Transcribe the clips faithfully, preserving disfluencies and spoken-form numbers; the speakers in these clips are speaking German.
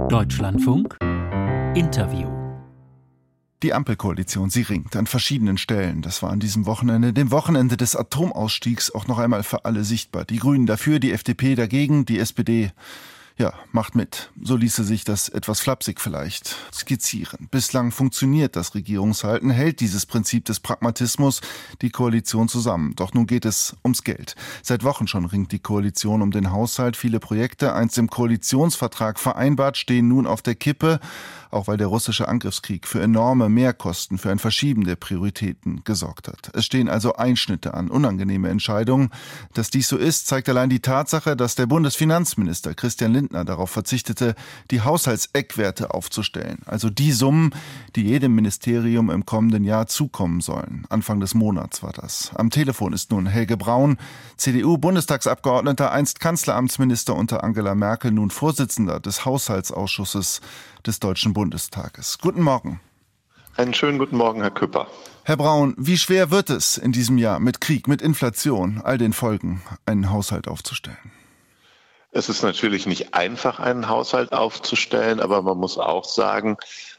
Deutschlandfunk Interview. Die Ampelkoalition, sie ringt an verschiedenen Stellen. Das war an diesem Wochenende, dem Wochenende des Atomausstiegs, auch noch einmal für alle sichtbar. Die Grünen dafür, die F D P dagegen, die S P D, ja, macht mit. So ließe sich das etwas flapsig vielleicht skizzieren. Bislang funktioniert das Regierungshalten, hält dieses Prinzip des Pragmatismus die Koalition zusammen. Doch nun geht es ums Geld. Seit Wochen schon ringt die Koalition um den Haushalt. Viele Projekte, einst im Koalitionsvertrag vereinbart, stehen nun auf der Kippe, auch weil der russische Angriffskrieg für enorme Mehrkosten, für ein Verschieben der Prioritäten gesorgt hat. Es stehen also Einschnitte an, unangenehme Entscheidungen. Dass dies so ist, zeigt allein die Tatsache, dass der Bundesfinanzminister Christian Lindner darauf verzichtete, die Haushaltseckwerte aufzustellen. Also die Summen, die jedem Ministerium im kommenden Jahr zukommen sollen. Anfang des Monats war das. Am Telefon ist nun Helge Braun, C D U-Bundestagsabgeordneter, einst Kanzleramtsminister unter Angela Merkel, nun Vorsitzender des Haushaltsausschusses des Deutschen Bundestages. Guten Morgen. Einen schönen guten Morgen, Herr Küpper. Herr Braun, wie schwer wird es in diesem Jahr mit Krieg, mit Inflation, all den Folgen, einen Haushalt aufzustellen? Es ist natürlich nicht einfach, einen Haushalt aufzustellen, aber man muss auch sagen,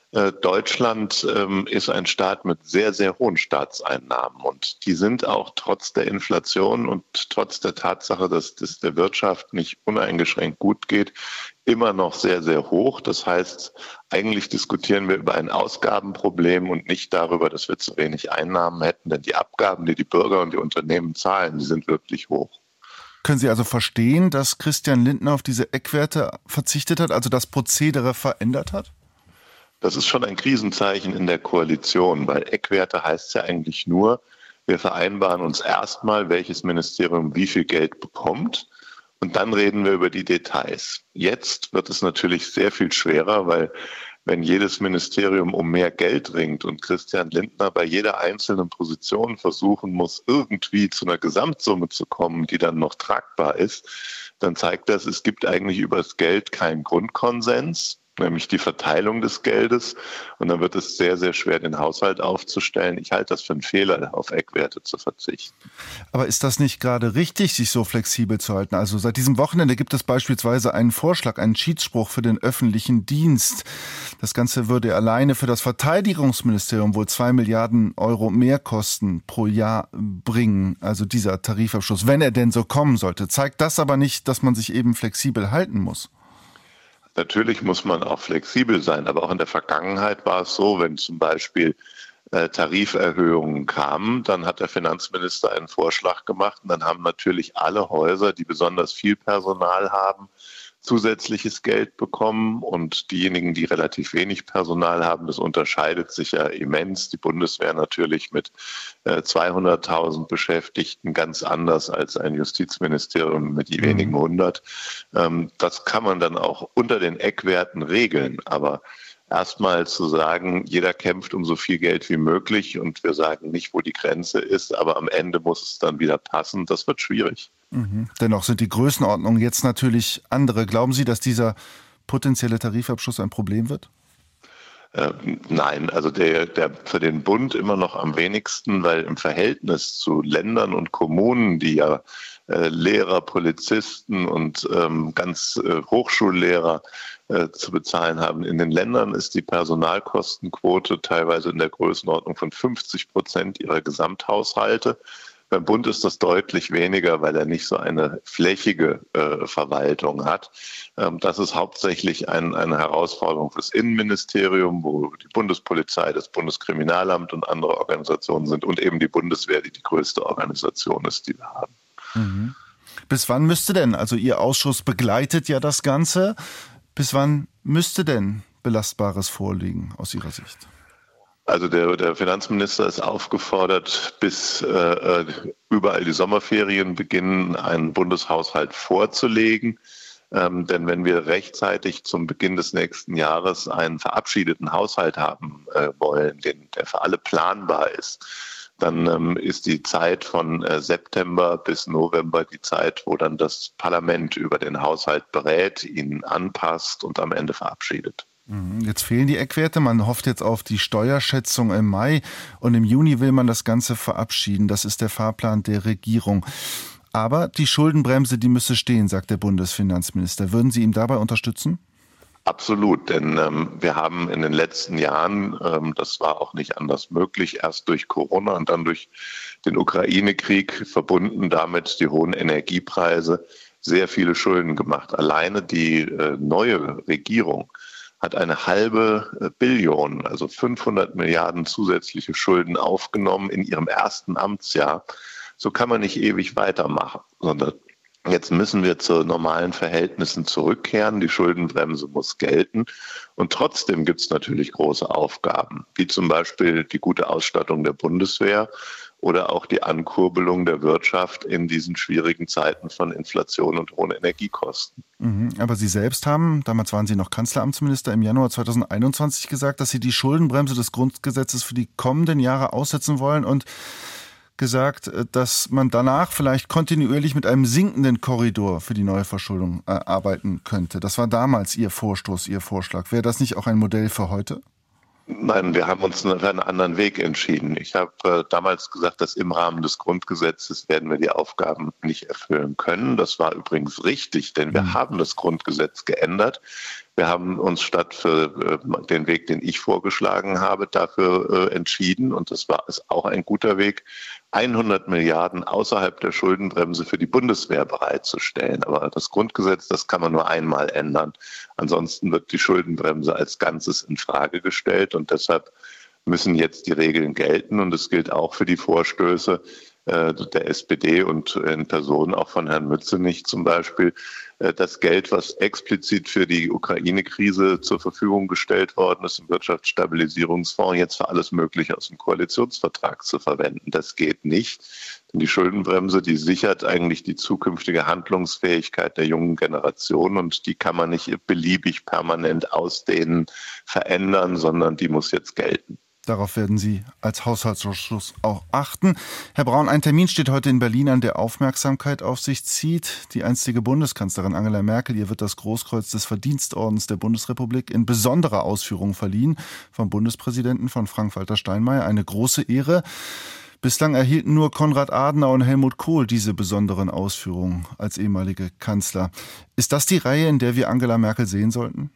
Deutschland ist ein Staat mit sehr, sehr hohen Staatseinnahmen und die sind auch trotz der Inflation und trotz der Tatsache, dass es der Wirtschaft nicht uneingeschränkt gut geht, immer noch sehr, sehr hoch. Das heißt, eigentlich diskutieren wir über ein Ausgabenproblem und nicht darüber, dass wir zu wenig Einnahmen hätten, denn die Abgaben, die die Bürger und die Unternehmen zahlen, die sind wirklich hoch. Können Sie also verstehen, dass Christian Lindner auf diese Eckwerte verzichtet hat, also das Prozedere verändert hat? Das ist schon ein Krisenzeichen in der Koalition, weil Eckwerte heißt ja eigentlich nur, wir vereinbaren uns erstmal, welches Ministerium wie viel Geld bekommt und dann reden wir über die Details. Jetzt wird es natürlich sehr viel schwerer, weil wenn jedes Ministerium um mehr Geld ringt und Christian Lindner bei jeder einzelnen Position versuchen muss, irgendwie zu einer Gesamtsumme zu kommen, die dann noch tragbar ist, dann zeigt das, es gibt eigentlich über das Geld keinen Grundkonsens, nämlich die Verteilung des Geldes. Und dann wird es sehr, sehr schwer, den Haushalt aufzustellen. Ich halte das für einen Fehler, auf Eckwerte zu verzichten. Aber ist das nicht gerade richtig, sich so flexibel zu halten? Also seit diesem Wochenende gibt es beispielsweise einen Vorschlag, einen Schiedsspruch für den öffentlichen Dienst. Das Ganze würde alleine für das Verteidigungsministerium wohl zwei Milliarden Euro Mehrkosten pro Jahr bringen. Also dieser Tarifabschluss, wenn er denn so kommen sollte. Zeigt das aber nicht, dass man sich eben flexibel halten muss? Natürlich muss man auch flexibel sein, aber auch in der Vergangenheit war es so, wenn zum Beispiel äh, Tariferhöhungen kamen, dann hat der Finanzminister einen Vorschlag gemacht und dann haben natürlich alle Häuser, die besonders viel Personal haben, zusätzliches Geld bekommen und diejenigen, die relativ wenig Personal haben, das unterscheidet sich ja immens. Die Bundeswehr natürlich mit äh, zweihunderttausend Beschäftigten ganz anders als ein Justizministerium mit die wenigen hundert. Ähm, das kann man dann auch unter den Eckwerten regeln, aber erstmal zu sagen, jeder kämpft um so viel Geld wie möglich und wir sagen nicht, wo die Grenze ist, aber am Ende muss es dann wieder passen, das wird schwierig. Mhm. Dennoch sind die Größenordnungen jetzt natürlich andere. Glauben Sie, dass dieser potenzielle Tarifabschluss ein Problem wird? Äh, nein, also der, der für den Bund immer noch am wenigsten, weil im Verhältnis zu Ländern und Kommunen, die ja äh, Lehrer, Polizisten und ähm, ganz äh, Hochschullehrer äh, zu bezahlen haben, in den Ländern ist die Personalkostenquote teilweise in der Größenordnung von fünfzig Prozent ihrer Gesamthaushalte. Beim Bund ist das deutlich weniger, weil er nicht so eine flächige äh, Verwaltung hat. Ähm, das ist hauptsächlich ein, eine Herausforderung fürs Innenministerium, wo die Bundespolizei, das Bundeskriminalamt und andere Organisationen sind und eben die Bundeswehr, die die größte Organisation ist, die wir haben. Mhm. Bis wann müsste denn, also Ihr Ausschuss begleitet ja das Ganze, bis wann müsste denn Belastbares vorliegen aus Ihrer Sicht? Also der, der Finanzminister ist aufgefordert, bis äh, überall die Sommerferien beginnen, einen Bundeshaushalt vorzulegen. Ähm, denn wenn wir rechtzeitig zum Beginn des nächsten Jahres einen verabschiedeten Haushalt haben äh, wollen, den, der für alle planbar ist, dann ähm, ist die Zeit von äh, September bis November die Zeit, wo dann das Parlament über den Haushalt berät, ihn anpasst und am Ende verabschiedet. Jetzt fehlen die Eckwerte. Man hofft jetzt auf die Steuerschätzung im Mai und im Juni will man das Ganze verabschieden. Das ist der Fahrplan der Regierung. Aber die Schuldenbremse, die müsse stehen, sagt der Bundesfinanzminister. Würden Sie ihm dabei unterstützen? Absolut, denn ähm, wir haben in den letzten Jahren, ähm, das war auch nicht anders möglich, erst durch Corona und dann durch den Ukraine-Krieg, verbunden damit die hohen Energiepreise, sehr viele Schulden gemacht. Alleine die äh, neue Regierung hat eine halbe äh, Billion, also fünfhundert Milliarden zusätzliche Schulden aufgenommen in ihrem ersten Amtsjahr. So kann man nicht ewig weitermachen, sondern jetzt müssen wir zu normalen Verhältnissen zurückkehren. Die Schuldenbremse muss gelten. Und trotzdem gibt es natürlich große Aufgaben, wie zum Beispiel die gute Ausstattung der Bundeswehr oder auch die Ankurbelung der Wirtschaft in diesen schwierigen Zeiten von Inflation und hohen Energiekosten. Mhm, aber Sie selbst haben, damals waren Sie noch Kanzleramtsminister, im Januar zweitausendeinundzwanzig gesagt, dass Sie die Schuldenbremse des Grundgesetzes für die kommenden Jahre aussetzen wollen und gesagt, dass man danach vielleicht kontinuierlich mit einem sinkenden Korridor für die neue Verschuldung äh, arbeiten könnte. Das war damals Ihr Vorstoß, Ihr Vorschlag. Wäre das nicht auch ein Modell für heute? Nein, wir haben uns für einen anderen Weg entschieden. Ich habe äh, damals gesagt, dass im Rahmen des Grundgesetzes werden wir die Aufgaben nicht erfüllen können. Das war übrigens richtig, denn wir mhm. haben das Grundgesetz geändert. Wir haben uns statt für äh, den Weg, den ich vorgeschlagen habe, dafür äh, entschieden, und das war ist auch ein guter Weg, hundert Milliarden außerhalb der Schuldenbremse für die Bundeswehr bereitzustellen. Aber das Grundgesetz, das kann man nur einmal ändern. Ansonsten wird die Schuldenbremse als Ganzes in Frage gestellt, und deshalb müssen jetzt die Regeln gelten. Und es gilt auch für die Vorstöße äh, der S P D und in Person auch von Herrn Mützenich zum Beispiel, äh, das Geld, was explizit für die Ukraine-Krise zur Verfügung gestellt worden ist, im Wirtschaftsstabilisierungsfonds, jetzt für alles Mögliche aus dem Koalitionsvertrag zu verwenden. Das geht nicht, denn die Schuldenbremse, die sichert eigentlich die zukünftige Handlungsfähigkeit der jungen Generation, und die kann man nicht beliebig permanent ausdehnen, verändern, sondern die muss jetzt gelten. Darauf werden Sie als Haushaltsausschuss auch achten. Herr Braun, ein Termin steht heute in Berlin an, der Aufmerksamkeit auf sich zieht. Die einstige Bundeskanzlerin Angela Merkel, ihr wird das Großkreuz des Verdienstordens der Bundesrepublik in besonderer Ausführung verliehen vom Bundespräsidenten, von Frank-Walter Steinmeier. Eine große Ehre. Bislang erhielten nur Konrad Adenauer und Helmut Kohl diese besonderen Ausführungen als ehemalige Kanzler. Ist das die Reihe, in der wir Angela Merkel sehen sollten?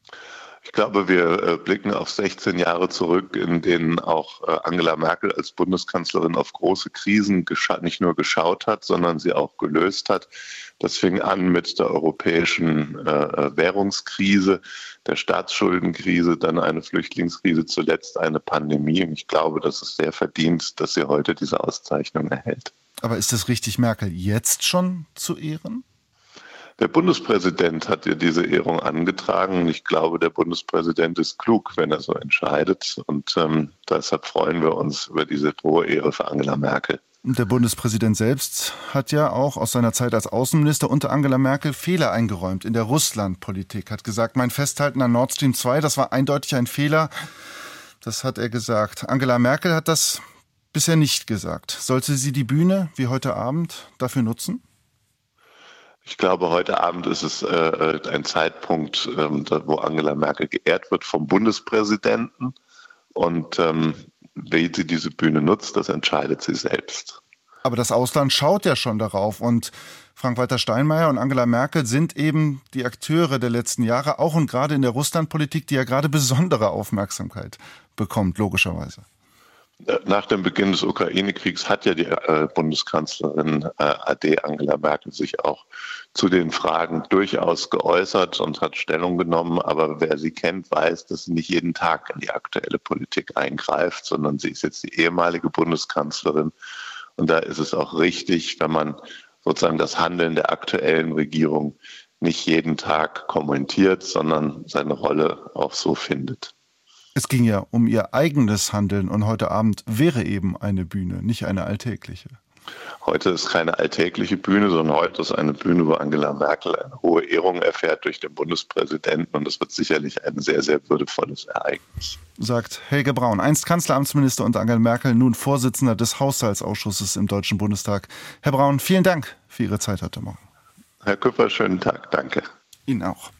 Ich glaube, wir blicken auf sechzehn Jahre zurück, in denen auch Angela Merkel als Bundeskanzlerin auf große Krisen nicht nur geschaut hat, sondern sie auch gelöst hat. Das fing an mit der europäischen Währungskrise, der Staatsschuldenkrise, dann eine Flüchtlingskrise, zuletzt eine Pandemie. Und ich glaube, das ist sehr verdient, dass sie heute diese Auszeichnung erhält. Aber ist es richtig, Merkel jetzt schon zu ehren? Der Bundespräsident hat ihr diese Ehrung angetragen. Ich glaube, der Bundespräsident ist klug, wenn er so entscheidet. Und ähm, deshalb freuen wir uns über diese hohe Ehre für Angela Merkel. Und der Bundespräsident selbst hat ja auch aus seiner Zeit als Außenminister unter Angela Merkel Fehler eingeräumt in der Russlandpolitik. Hat gesagt, mein Festhalten an Nord Stream zwei, das war eindeutig ein Fehler. Das hat er gesagt. Angela Merkel hat das bisher nicht gesagt. Sollte sie die Bühne, wie heute Abend, dafür nutzen? Ich glaube, heute Abend ist es äh, ein Zeitpunkt, ähm, wo Angela Merkel geehrt wird vom Bundespräsidenten. Und ähm, wie sie diese Bühne nutzt, das entscheidet sie selbst. Aber das Ausland schaut ja schon darauf. Und Frank-Walter Steinmeier und Angela Merkel sind eben die Akteure der letzten Jahre, auch und gerade in der Russlandpolitik, die ja gerade besondere Aufmerksamkeit bekommt, logischerweise. Nach dem Beginn des Ukraine-Kriegs hat ja die äh, Bundeskanzlerin äh, A D Angela Merkel sich auch zu den Fragen durchaus geäußert und hat Stellung genommen. Aber wer sie kennt, weiß, dass sie nicht jeden Tag in die aktuelle Politik eingreift, sondern sie ist jetzt die ehemalige Bundeskanzlerin. Und da ist es auch richtig, wenn man sozusagen das Handeln der aktuellen Regierung nicht jeden Tag kommentiert, sondern seine Rolle auch so findet. Es ging ja um ihr eigenes Handeln, und heute Abend wäre eben eine Bühne, nicht eine alltägliche. Heute ist keine alltägliche Bühne, sondern heute ist eine Bühne, wo Angela Merkel eine hohe Ehrung erfährt durch den Bundespräsidenten, und das wird sicherlich ein sehr, sehr würdevolles Ereignis. Sagt Helge Braun, einst Kanzleramtsminister unter Angela Merkel, nun Vorsitzender des Haushaltsausschusses im Deutschen Bundestag. Herr Braun, vielen Dank für Ihre Zeit heute Morgen. Herr Küpper, schönen Tag, danke. Ihnen auch.